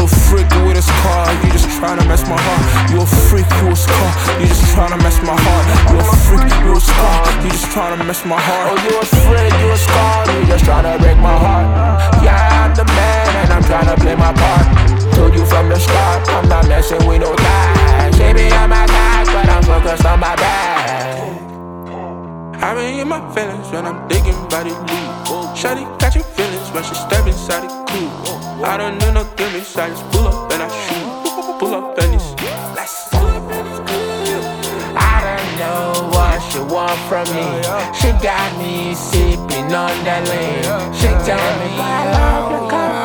You a freak with a scar, you just tryna mess my heart. You a freak, you a scar, you just tryna mess my heart. You a freak, you a scar, you just tryna mess my heart. Oh, you a freak, you a scar, you just tryna break my heart. Yeah, I'm the man and I'm tryna play my part. Told you from the start, I'm not messing with no guys. Baby, I'm outside, but I'm focused on my bag. I be in my feelings when I'm thinking about it. Shawty catching feelings when she step inside the coupe. I don't need no gimmicks, I just pull up and I shoot. Pull up and it's I don't know what she want from me. She got me sipping on that lane. She tell me I love your car.